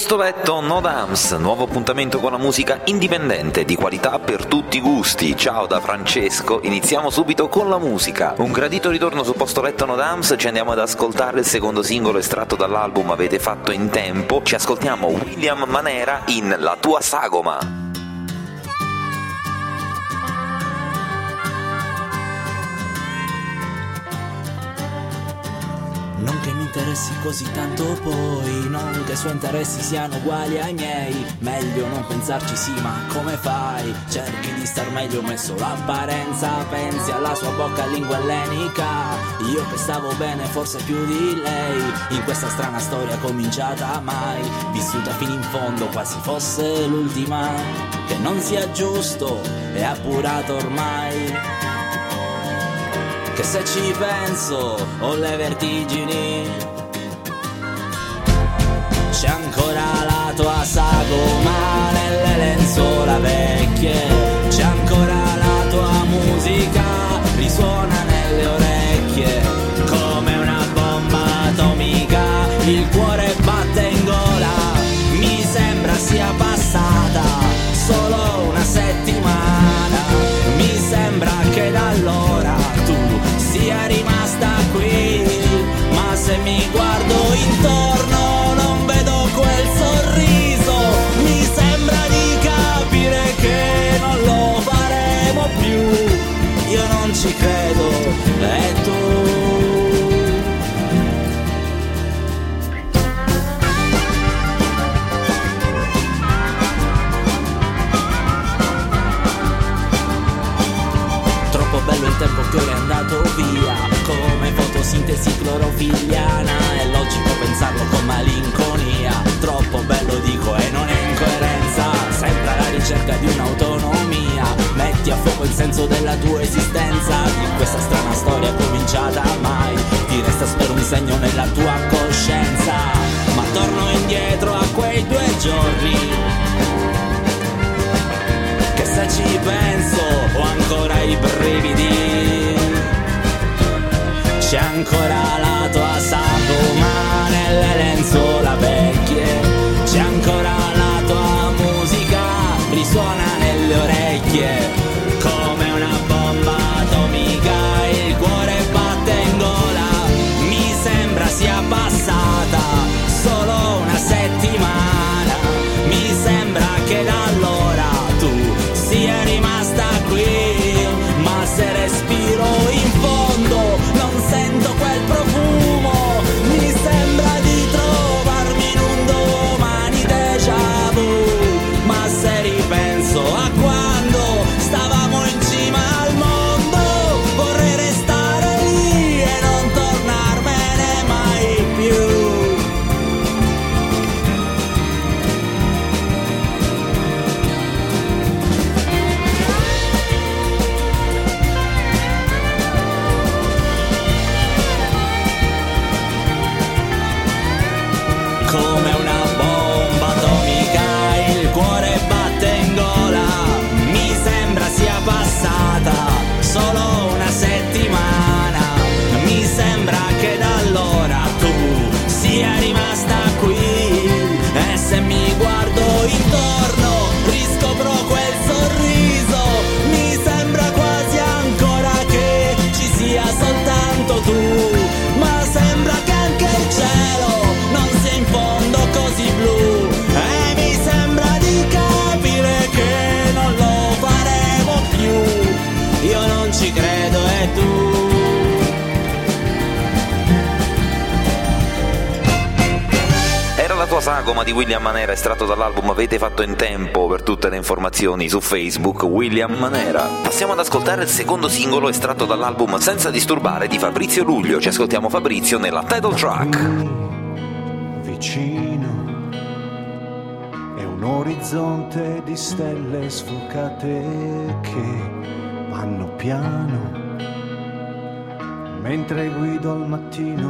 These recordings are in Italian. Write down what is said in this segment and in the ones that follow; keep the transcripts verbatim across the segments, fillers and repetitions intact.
Posto letto No Dams, nuovo appuntamento con la musica indipendente, di qualità per tutti i gusti. Ciao da Francesco, iniziamo subito con la musica. Un gradito ritorno su Posto letto No Dams, ci andiamo ad ascoltare il secondo singolo estratto dall'album Avete fatto in tempo. Ci ascoltiamo William Manera in La tua sagoma. Non che mi interessi così tanto poi, non che i suoi interessi siano uguali ai miei. Meglio non pensarci, sì, ma come fai? Cerchi di star meglio, messo l'apparenza. Pensi alla sua bocca lingua ellenica, io che stavo bene forse più di lei. In questa strana storia cominciata mai, vissuta fino in fondo quasi fosse l'ultima. Che non sia giusto, è appurato ormai. Che se ci penso ho le vertigini. C'è ancora la tua sagoma nelle lenzuola vecchie. C'è ancora la tua musica, risuona nelle orecchie. Come una bomba atomica, il cuore batte in gola. Mi sembra sia passata solo una settimana. Mi sembra che da allora tu sia rimasta qui, ma se mi guardo intorno non vedo quel sorriso. Mi sembra di capire che non lo faremo più. Io non ci credo, e tu? Troppo bello il tempo che ora è andato via, come fotosintesi clorofiliana. È logico pensarlo con malinconia. Troppo bello dico e non è incoerenza, sempre alla ricerca di un'autonomia. Metti a fuoco il senso della tua esistenza, in questa strana storia cominciata mai. Ti resta spero un segno nella tua coscienza, ma torno indietro a quei due giorni. Che se ci penso ho ancora i brividi. C'è ancora la tua sagoma nelle lenzuola vecchie. C'è ancora la tua musica, risuona nelle orecchie. Come una bomba atomica, il cuore batte in gola. Mi sembra sia passata solo una settimana. Mi sembra che da allora tu sia rimasta qui, ma se respiro in fondo non sento quel profumo. Mi sembra di trovarmi in un domani déjà vu, ma se ripenso a quando stavamo in cima al mondo vorrei restare lì e non tornarmene mai più. Come una bomba atomica, il cuore batte in gola. Mi sembra sia passata solo una settimana. Mi sembra che da allora tu sia rimasta qui, e se mi guardo intorno riscopro quel sorriso. Mi sembra quasi ancora che ci sia soltanto tu, ma sembra che anche il cielo non sia in fondo così blu. E mi sembra di capire che non lo faremo più. Io non ci credo, e tu? Era La tua sagoma di William Manera, estratto dall'album Avete fatto in tempo. Per tutte le informazioni su Facebook, William Manera. Passiamo ad ascoltare il secondo singolo estratto dall'album Senza disturbare di Fabrizio Luglio. Ci ascoltiamo Fabrizio nella title track. Vicino è un orizzonte di stelle sfocate che vanno piano mentre guido al mattino,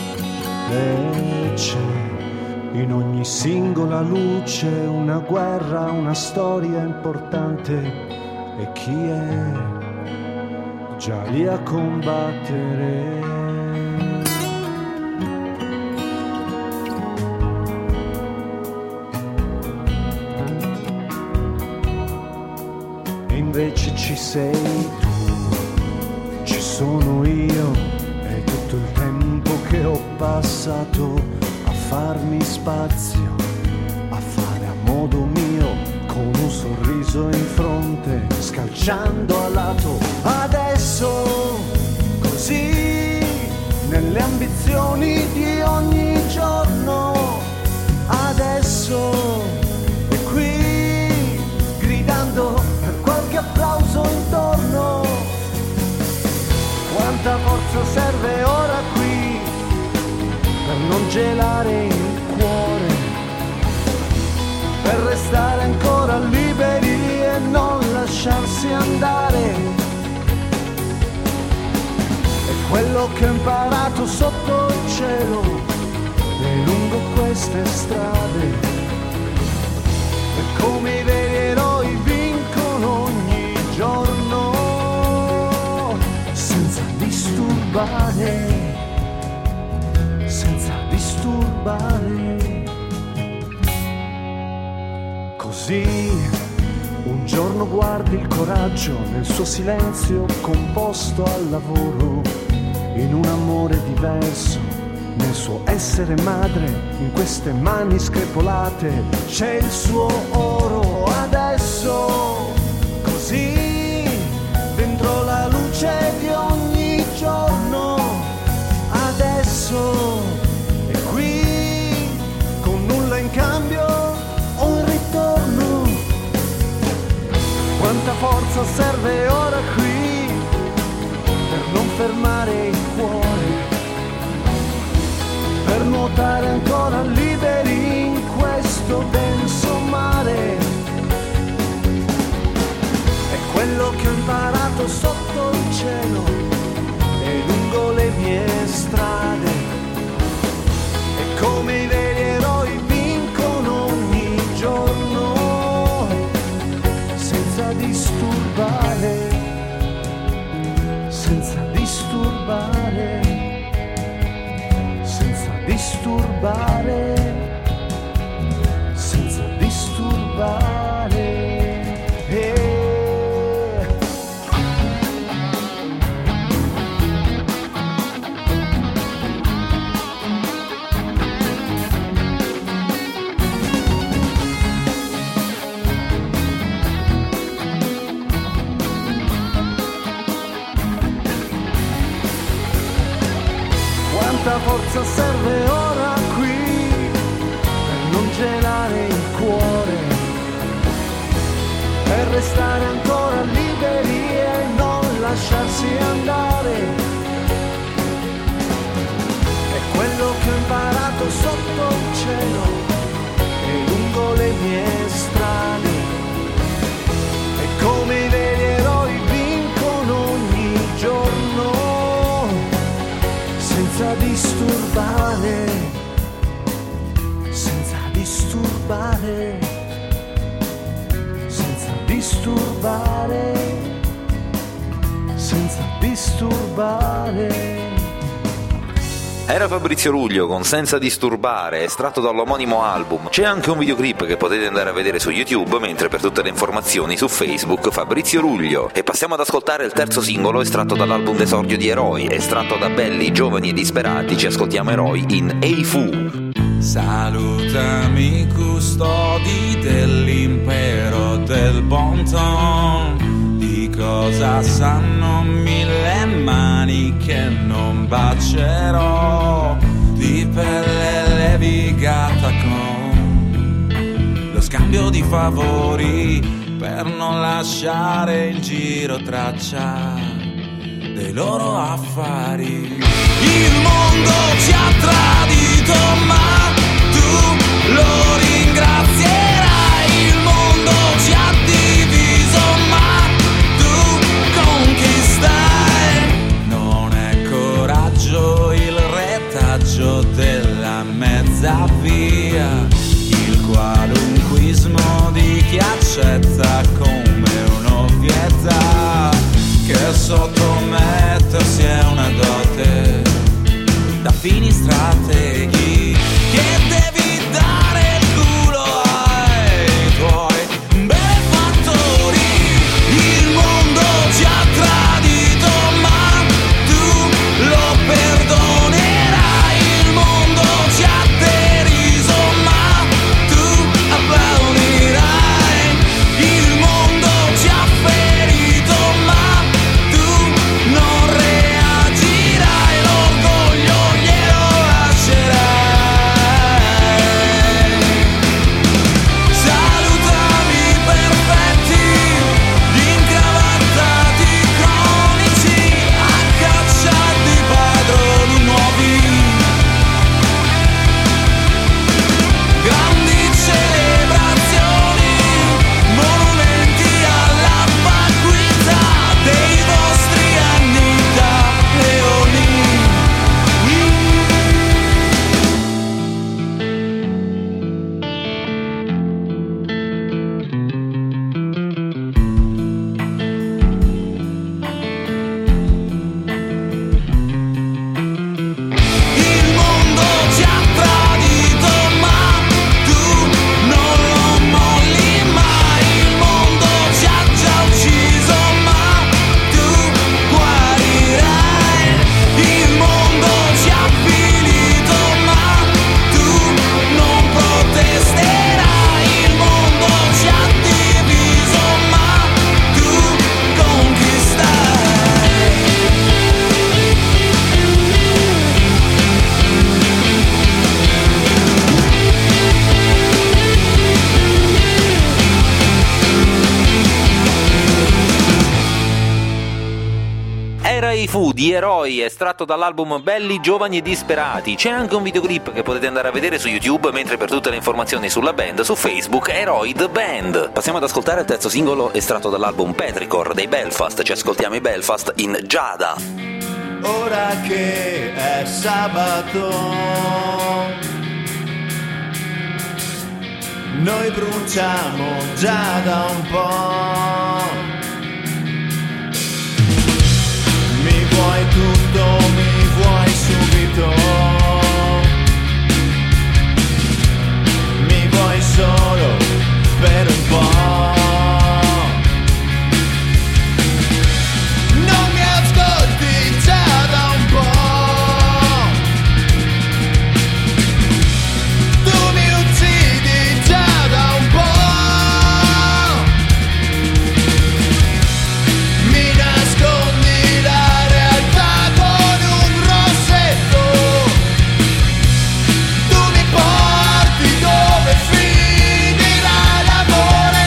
e c'è in ogni singola luce una guerra, una storia importante, e chi è già lì a combattere. invece ci sei tu, ci sono io e tutto il tempo che ho passato a farmi spazio, a fare a modo mio, con un sorriso in fronte, scalciando a lato. Adesso così, nelle ambizioni di ogni giorno, adesso è qui, gridando per qualche applauso intorno. Quanta forza serve ora qui per non gelare il cuore, per restare ancora liberi e non lasciarsi andare. Quello che ho imparato sotto il cielo e lungo queste strade, e come i veri eroi vincono ogni giorno, senza disturbare, senza disturbare. Così un giorno guardi il coraggio nel suo silenzio composto al lavoro, in un amore diverso, nel suo essere madre, in queste mani screpolate c'è il suo oro. Adesso così, dentro la luce di ogni giorno, adesso è qui, con nulla in cambio o in ritorno. Quanta forza serve ora qui per non fermare il cuore, per nuotare ancora liberi in questo denso mare. È quello che ho imparato sotto il cielo e lungo le mie strade, e come i veri eroi vincono ogni giorno, senza disturbare, senza disturbare, senza disturbare, senza disturbare. Eh. Quanta forza serve ora qui per non gelare il cuore, per restare ancora liberi e non lasciarsi andare. È quello che ho imparato sotto il cielo e lungo le mie strade, e come i veri eroi vincono ogni giorno, senza disturbare, senza disturbare, senza disturbare, senza disturbare. Era Fabrizio Ruglio con Senza disturbare, estratto dall'omonimo album. C'è anche un videoclip che potete andare a vedere su YouTube, mentre per tutte le informazioni su Facebook Fabrizio Ruglio. E passiamo ad ascoltare il terzo singolo estratto dall'album d'esordio di Eroi, estratto da Belli, Giovani e Disperati. Ci ascoltiamo Eroi in Ei Fu. Salutami custodi dell'impero del bon ton, di cosa sanno mille mani che non bacerò, di pelle levigata con lo scambio di favori, per non lasciare il giro traccia dei loro affari. Il mondo ci ha tradito ma tu lo ringrazierai, il mondo ci ha diviso ma tu conquistai. Non è coraggio il retaggio della mezza via, il qualunquismo di chi accetta come un'ovvietà, che sottomettersi è una dote da fini strateghi, che devi dare il culo ai tuoi. Beh, Play Fu di Eroi, estratto dall'album Belli, Giovani e Disperati. C'è anche un videoclip che potete andare a vedere su YouTube, mentre per tutte le informazioni sulla band su Facebook Eroi The Band. Passiamo ad ascoltare il terzo singolo estratto dall'album Petrichor dei Belfast. Ci ascoltiamo i Belfast in Giada. Ora che è sabato, noi bruciamo già da un po'. Mi vuoi tutto, mi vuoi subito, mi vuoi solo per un po'. Non mi ascolti già da un po', tu mi uccidi già da un po', mi nascondi la realtà con un rossetto, tu mi porti dove finirà l'amore.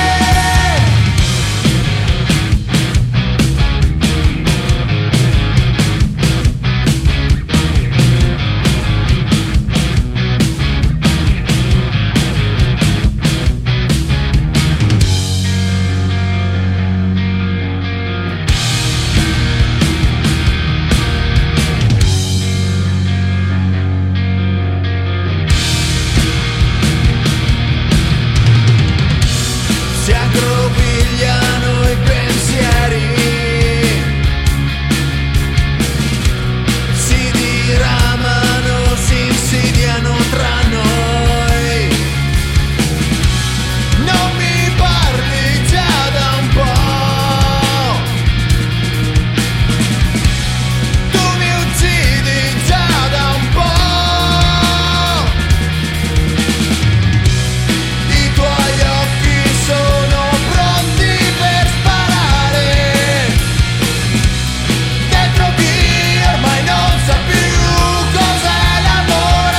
Si aggrovigliano i pensieri, si diramano, si insidiano tra noi. Non mi parli già da un po', tu mi uccidi già da un po'. I tuoi occhi sono pronti per sparare dentro chi ormai non sa più cos'è l'amore.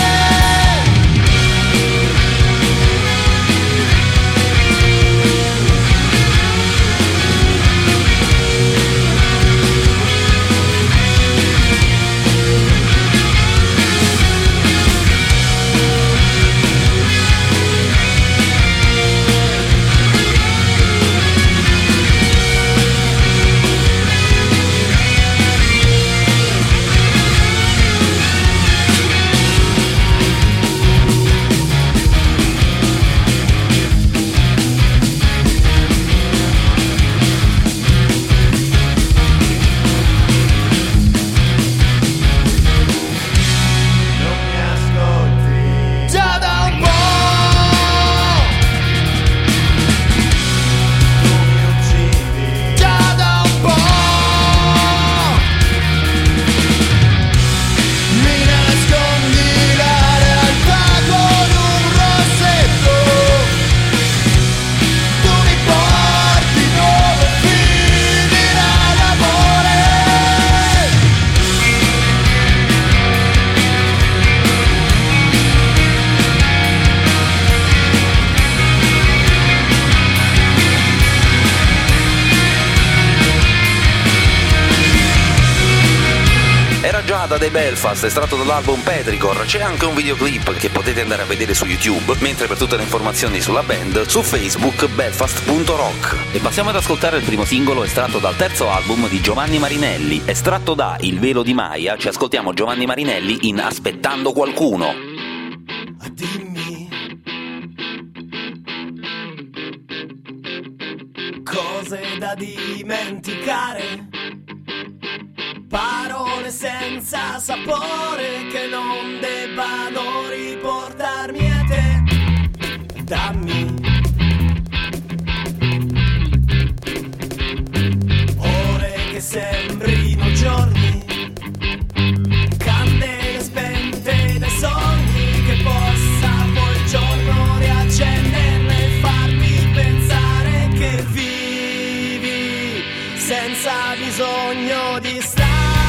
Non mi ascolti già da un po', tu mi uccidi già da un po', mi nascondi la realtà con un rossetto, tu mi porti dove finirà l'amore. Era Giada dei Belfast, estratto dall'album Petrichor. C'è anche un videoclip che potete andare a vedere su YouTube, mentre per tutte le informazioni sulla band su Facebook belfast punto rock. E passiamo ad ascoltare il primo singolo estratto dal terzo album di Giovanni Marinelli, estratto da Il velo di Maya. Ci ascoltiamo Giovanni Marinelli in Aspettando qualcuno. Dimmi cose da dimenticare, parole senza sapore che non debbano riportarmi a te. Dammi ore che sembrino giorni, candele spente dai sogni, che possa poi il giorno riaccenderle e farmi pensare che vivi senza bisogno di stare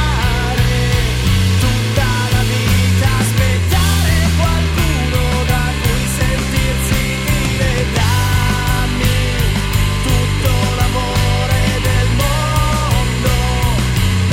tutta la vita a aspettare qualcuno da cui sentirsi dire dammi tutto l'amore del mondo,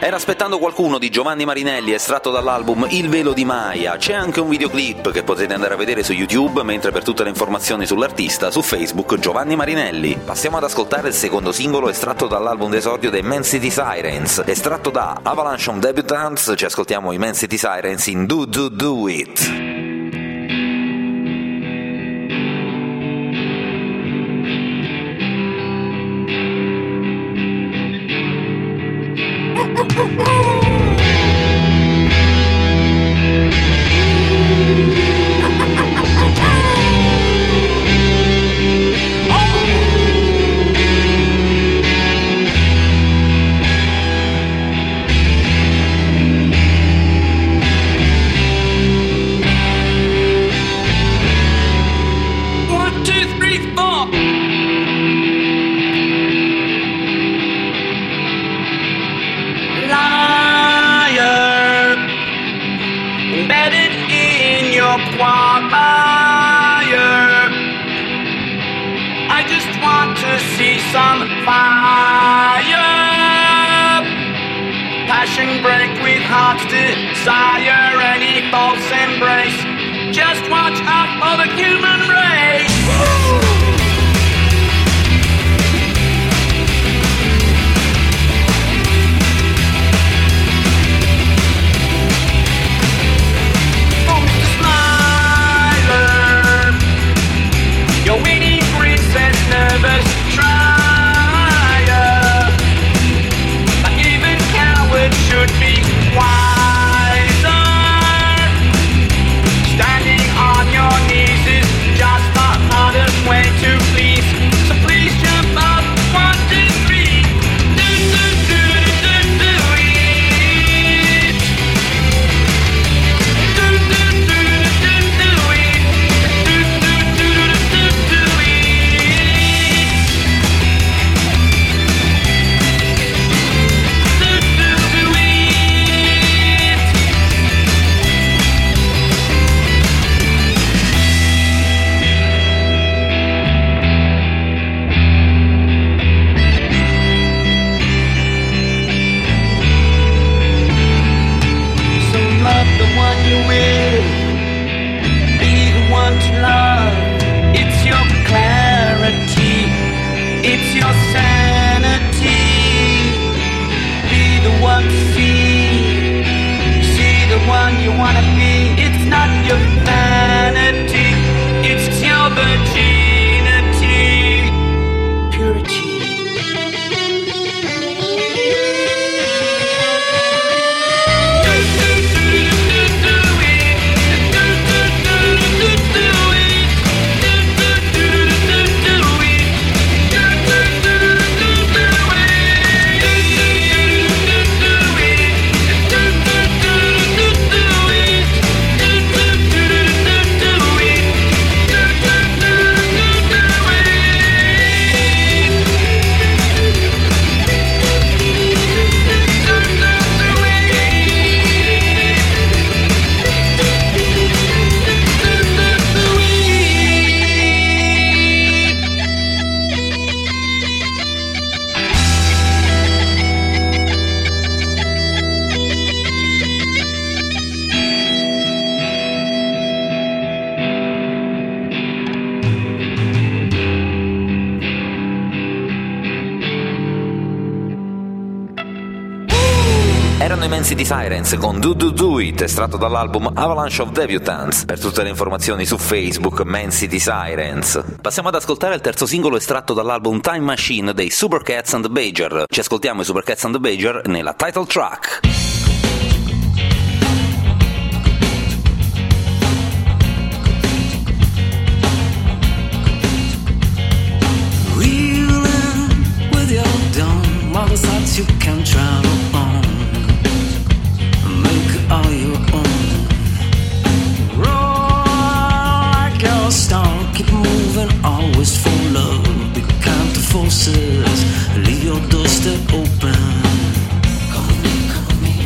Era Aspettando qualcuno di Giovanni Marinelli, estratto dall'album Il velo di Maya. C'è anche un videoclip che potete andare a vedere su YouTube, mentre per tutte le informazioni sull'artista su Facebook Giovanni Marinelli. Passiamo ad ascoltare il secondo singolo estratto dall'album d'esordio dei Man City Sirens. Estratto da Avalanche of Debutants, ci ascoltiamo i Man City Sirens in Do Do Do It. Erano i Man City Sirens con Do Do Do It, estratto dall'album Avalanche of Debutants. Per tutte le informazioni su Facebook Man City Sirens. Passiamo ad ascoltare il terzo singolo estratto dall'album Time Machine dei Supercats and the Badger. Ci ascoltiamo i Supercats and the Badger nella title track. Thoughts you can travel on, make it all your own. Roll like your stone, keep moving, always for love. Be kind to forces, leave your doorstep open. Come with me, come with me.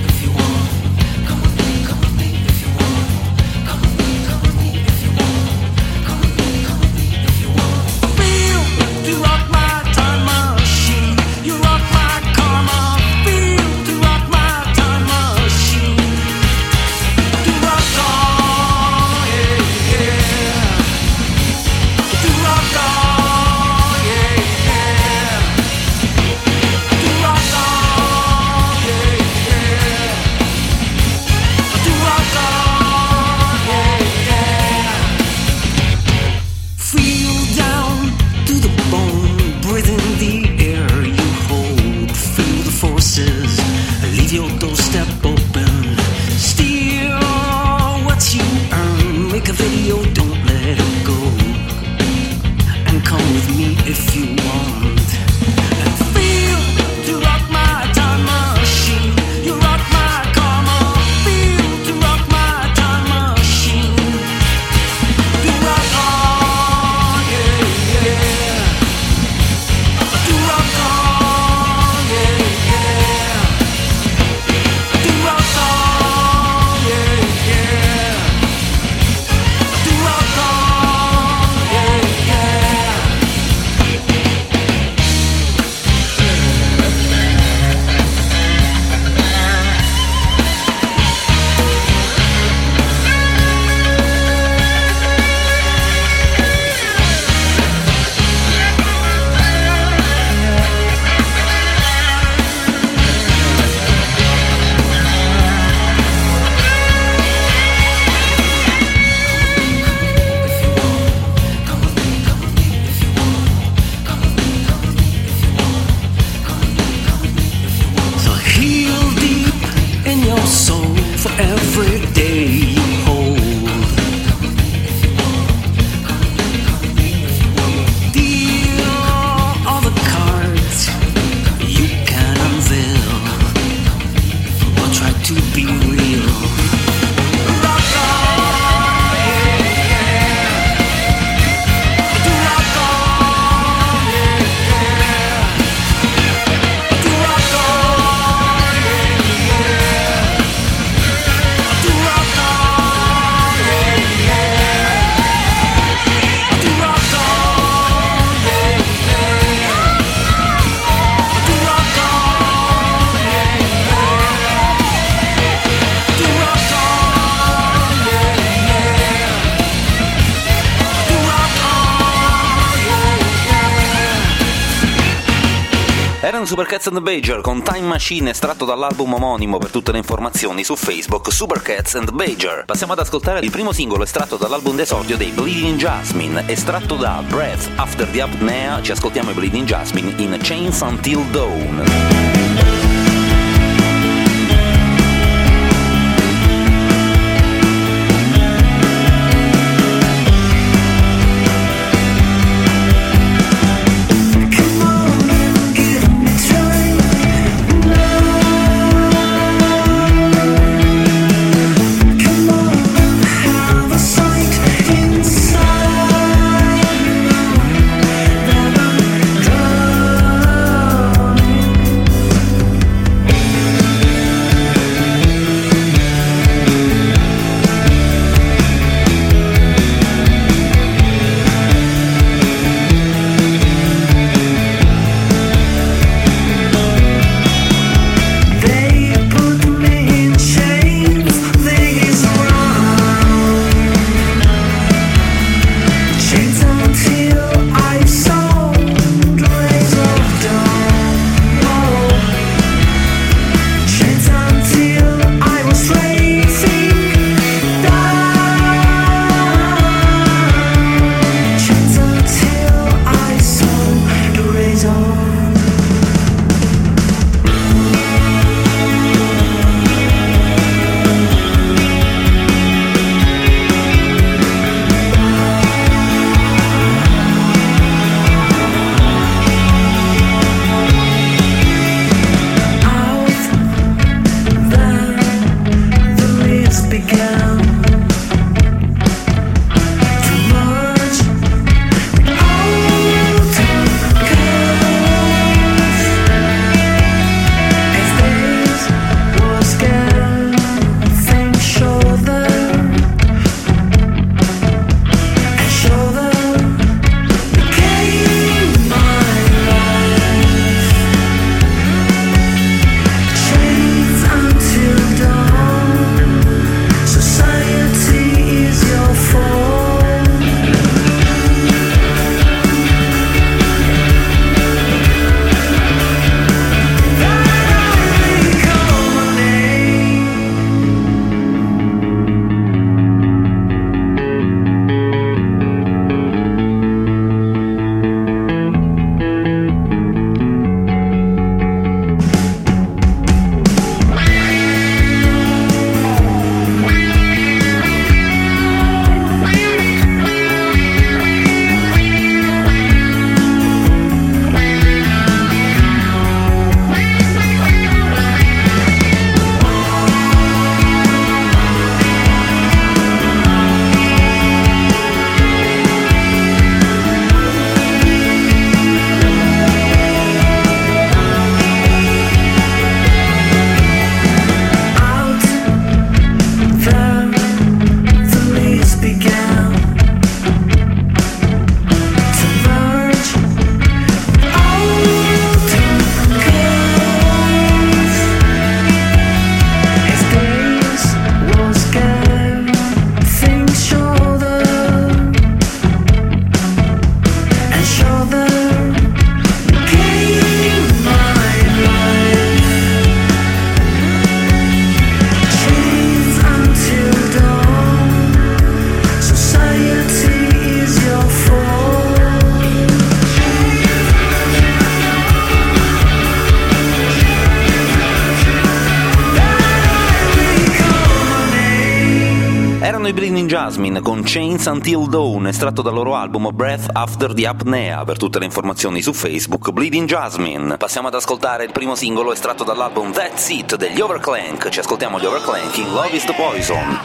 every day you hold. Deal all the cards you can unveil, or try to be real. Rock on, yeah, yeah. Do rock on, yeah, yeah. Do rock on, yeah, yeah. Do rock on, yeah, yeah. Do rock on, yeah, yeah. Do rock on, yeah, yeah. Do rock on, yeah, yeah. Do rock on, yeah, yeah. Erano Supercats and Badger con Time Machine, estratto dall'album omonimo. Per tutte le informazioni su Facebook, Supercats and Badger. Passiamo ad ascoltare il primo singolo estratto dall'album d'esordio dei Bleeding Jasmine, estratto da Breath After the Apnea. Ci ascoltiamo i Bleeding Jasmine in Chains Until Dawn. Society Erano i Bleeding Jasmine con Chains Until Dawn, estratto dal loro album Breath After the Apnea. Per tutte le informazioni su Facebook, Bleeding Jasmine. Passiamo ad ascoltare il primo singolo estratto dall'album That's It degli Overclank. Ci ascoltiamo gli Overclank in Love is the Poison.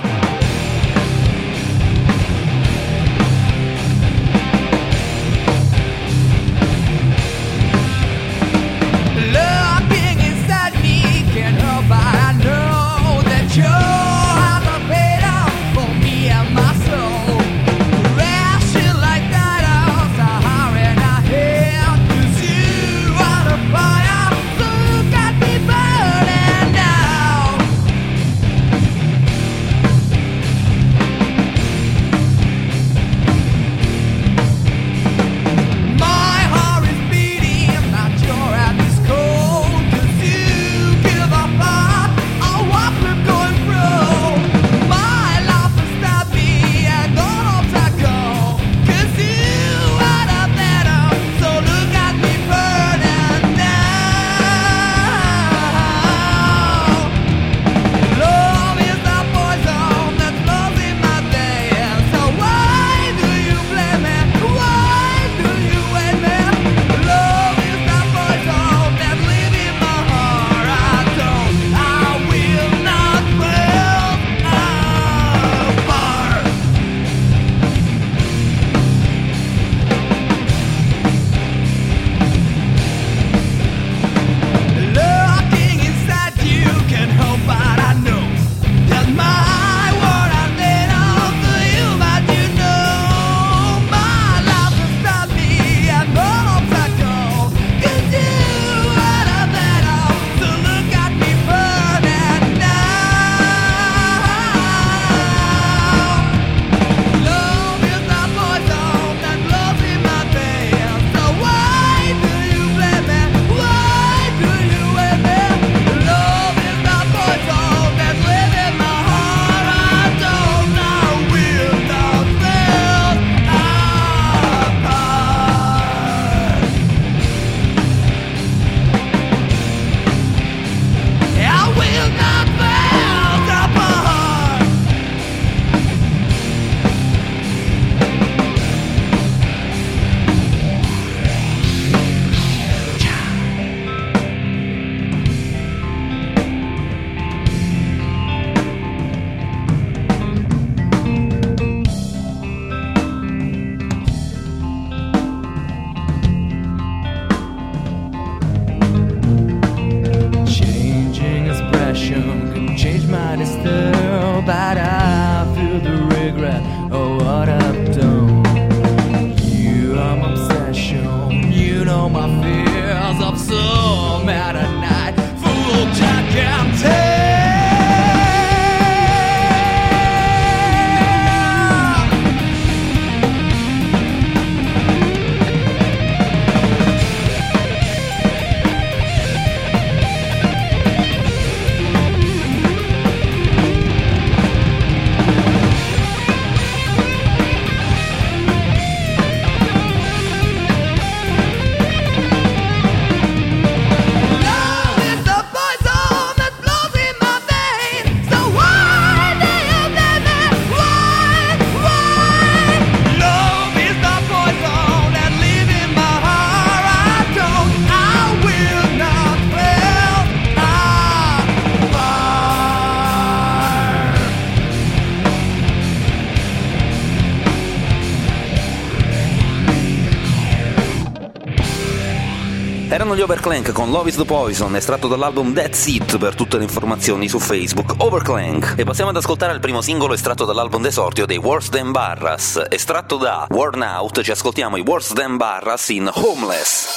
Erano gli Overclank con Love is the Poison, estratto dall'album That's It. Per tutte le informazioni su Facebook, Overclank. E passiamo ad ascoltare il primo singolo estratto dall'album d'esordio dei Worse Than Barras. Estratto da Worn Out, ci ascoltiamo i Worse Than Barras in Homeless.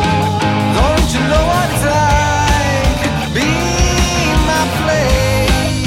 Don't you know what it's like being my place?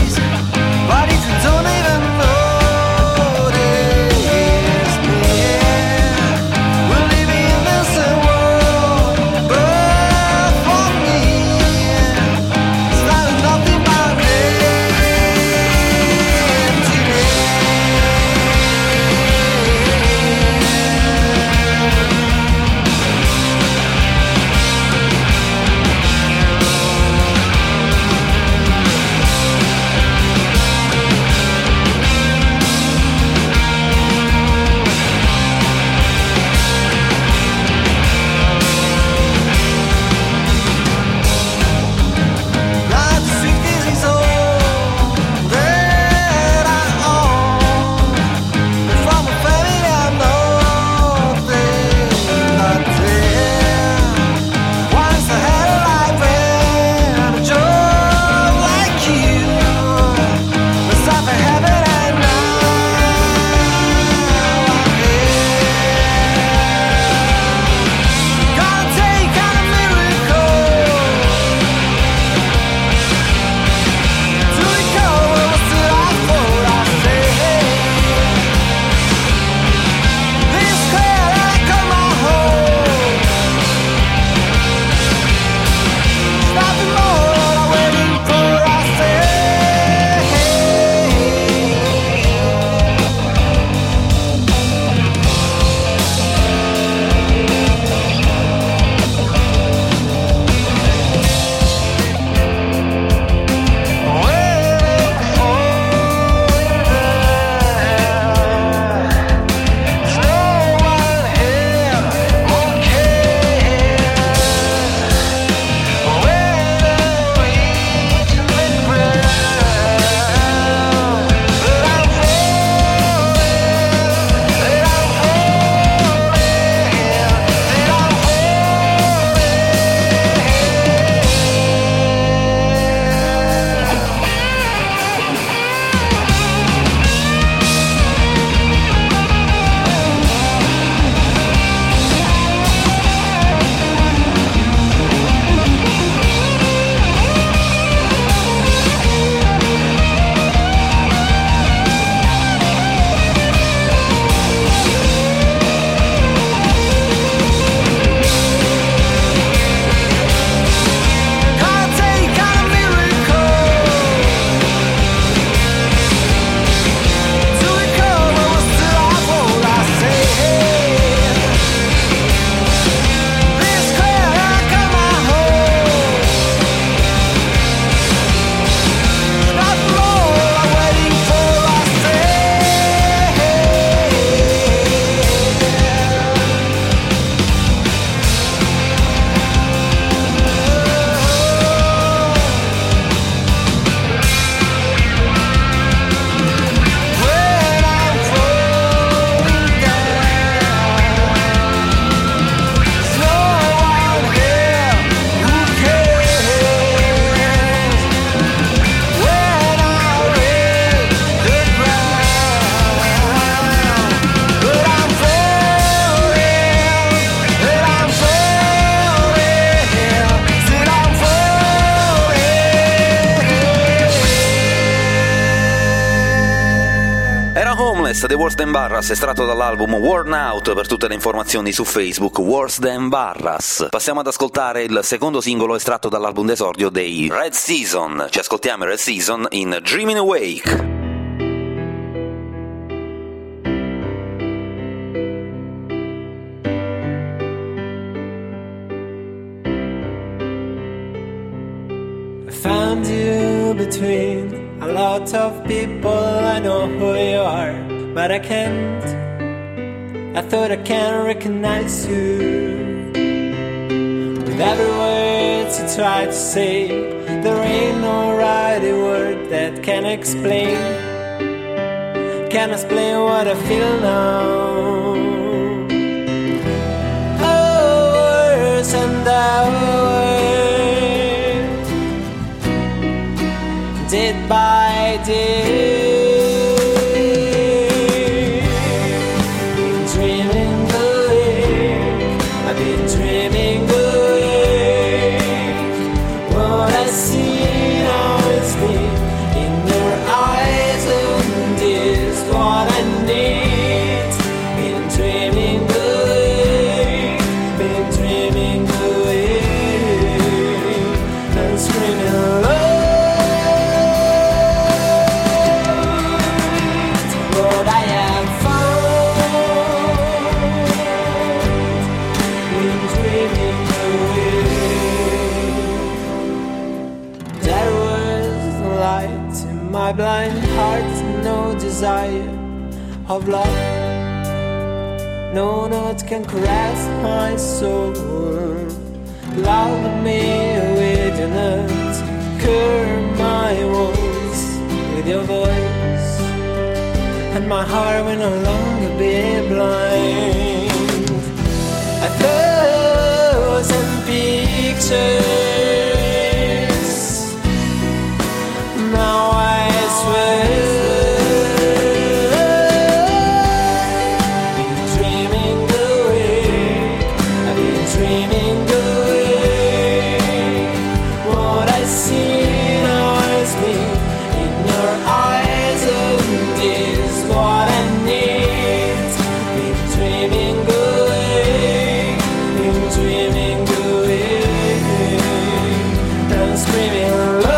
This, The Worse Than Barras, estratto dall'album Worn Out. Per tutte le informazioni su Facebook, Worse Than Barras. Passiamo ad ascoltare il secondo singolo estratto dall'album d'esordio dei Red Season. Ci ascoltiamo Red Season in Dreaming Awake. Found you between a lot of people. I know who you are, but I can't. I thought I can recognize you. With every word you try to say, there ain't no right word that can explain. Can explain what I feel now. Hours and hours, day by day, been dreaming awake. I've been dreaming awake. What I see now is me in your eyes, and is what I need. Been dreaming awake, been dreaming awake, and screaming love. My blind heart, no desire of love. No note can caress my soul. Lull me with your notes, cure my wounds with your voice, and my heart will no longer be blind. A thousand pictures, now I swear. Been dreaming awake, I've been dreaming awake. What I see now is me in your eyes, and is what I need. Been dreaming awake, been dreaming awake, and screaming love.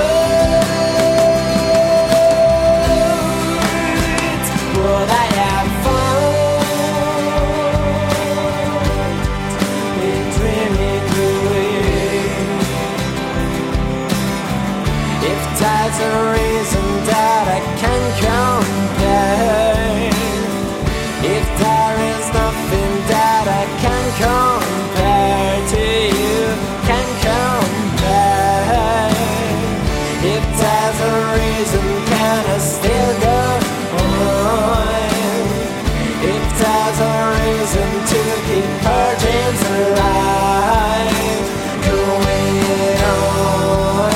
That's a reason that I can compare. If there is nothing that I can compare to you, can compare. If there's a reason, can I still go on? If there's a reason to keep her dreams alive, going on.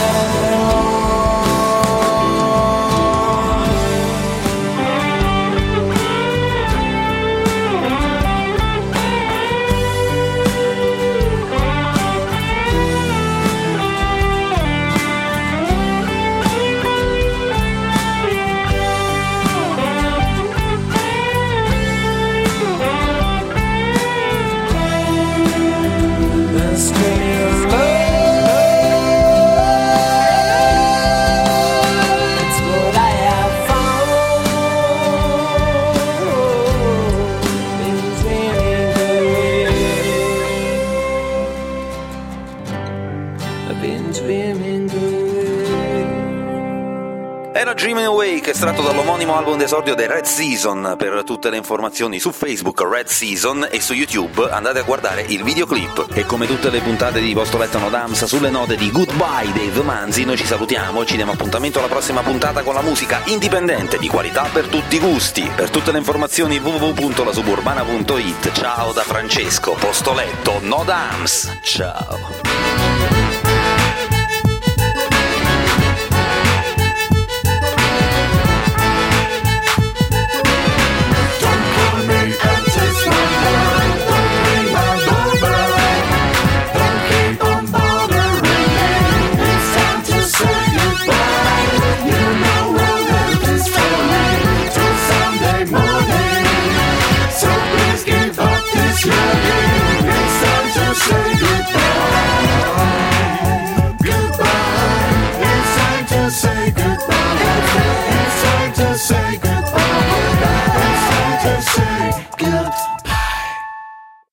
Era Dreaming Awake, estratto dall'omonimo album d'esordio dei Red Season. Per tutte le informazioni su Facebook Red Season e su YouTube andate a guardare il videoclip. E come tutte le puntate di Posto Letto No Dams, sulle note di Goodbye Dave Manzi noi ci salutiamo e ci diamo appuntamento alla prossima puntata con la musica indipendente di qualità per tutti i gusti. Per tutte le informazioni w w w punto la suburbana punto it. Ciao da Francesco, Posto Letto No Dams. Ciao.